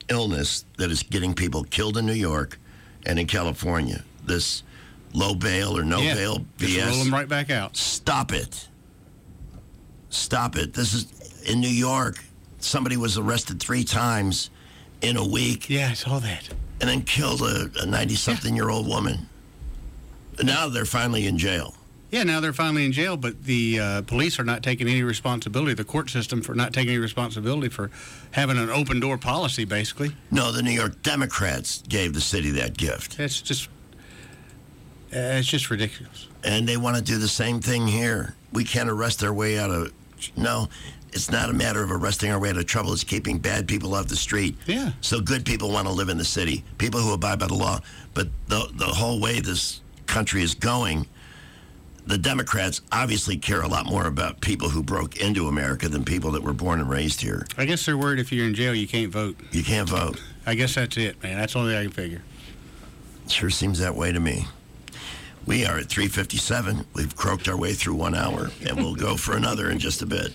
illness that is getting people killed in New York and in California. This low bail or no bail BS. Just roll them right back out. Stop it. Stop it. This is in New York. Somebody was arrested 3 times in a week. Yeah, I saw that. And then killed a 90-something-year-old woman. Now they're finally in jail. Yeah, now they're finally in jail, but the police are not taking any responsibility, the court system for not taking any responsibility for having an open-door policy, basically. No, the New York Democrats gave the city that gift. It's just ridiculous. And they want to do the same thing here. We can't arrest our way out of... No, it's not a matter of arresting our way out of trouble. It's keeping bad people off the street. Yeah. So good people want to live in the city, people who abide by the law. But the whole way this country is going... The Democrats obviously care a lot more about people who broke into America than people that were born and raised here. I guess they're worried if you're in jail, you can't vote. You can't vote. I guess that's it, man. That's the only thing I can figure. Sure seems that way to me. We are at 3:57. We've croaked our way through 1 hour, and we'll go for another in just a bit.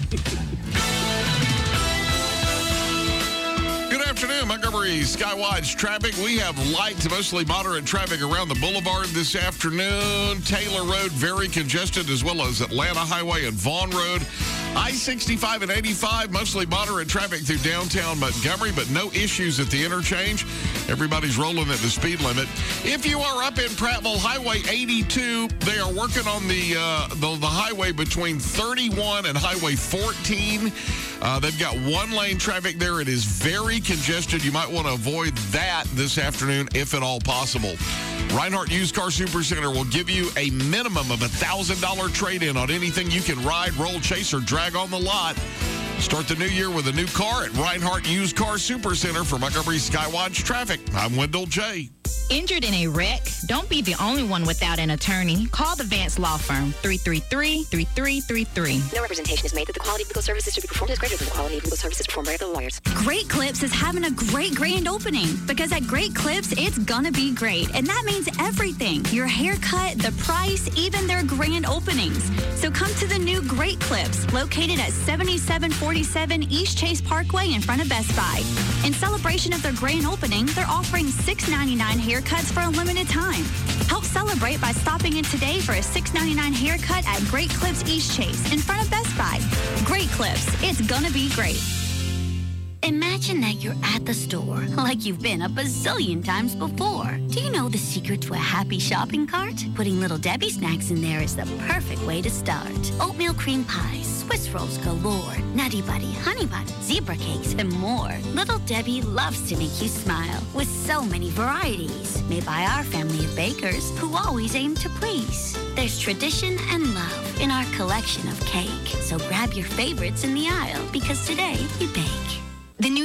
Good afternoon, Montgomery Skywatch traffic. We have light to mostly moderate traffic around the boulevard this afternoon. Taylor Road very congested, as well as Atlanta Highway and Vaughn Road. I-65 and 85, mostly moderate traffic through downtown Montgomery, but no issues at the interchange. Everybody's rolling at the speed limit. If you are up in Prattville, Highway 82, they are working on the highway between 31 and Highway 14. They've got 1-lane traffic there. It is very congested. You might want to avoid that this afternoon if at all possible. Reinhardt Used Car Supercenter will give you a minimum of $1,000 trade-in on anything you can ride, roll, chase, or drag on the lot. Start the new year with a new car at Reinhardt Used Car Supercenter. For Montgomery Skywatch traffic, I'm Wendell J. Injured in a wreck? Don't be the only one without an attorney. Call the Vance Law Firm, 333-3333. No representation is made that the quality of legal services should be performed as greater than the quality of legal services performed by other lawyers. Great Clips is having a great grand opening because at Great Clips, it's gonna be great. And that means everything. Your haircut, the price, even their grand openings. So come to the new Great Clips, located at 7747 East Chase Parkway in front of Best Buy. In celebration of their grand opening, they're offering $6.99 haircuts for a limited time. Help celebrate by stopping in today for a $6.99 haircut at Great Clips East Chase in front of Best Buy. Great Clips, it's gonna be great. Imagine that you're at the store like you've been a bazillion times before. Do you know the secret to a happy shopping cart? Putting Little Debbie snacks in there is the perfect way to start. Oatmeal cream pies, Swiss rolls galore, Nutty Buddy, Honey Bun, zebra cakes, and more. Little Debbie loves to make you smile with so many varieties made by our family of bakers who always aim to please. There's tradition and love in our collection of cake. So grab your favorites in the aisle because today we bake.